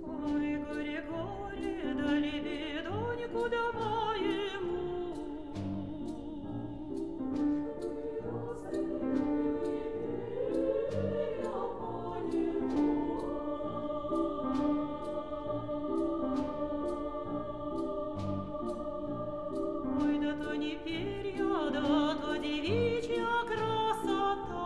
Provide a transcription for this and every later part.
Ой, горе, горе, дали бедоньку домой ему. Ой, да то не перья, да то девичья красота.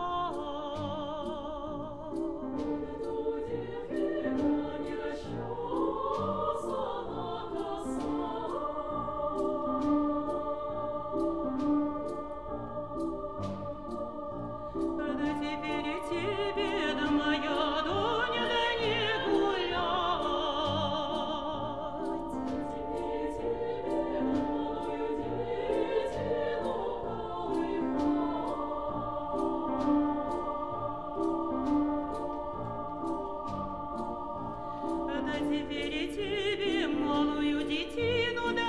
Да теперь и тебе, да моя Дуня, да не гулять. Теперь и тебе, да малую детину колыхать. Да теперь и тебе, малую детину, да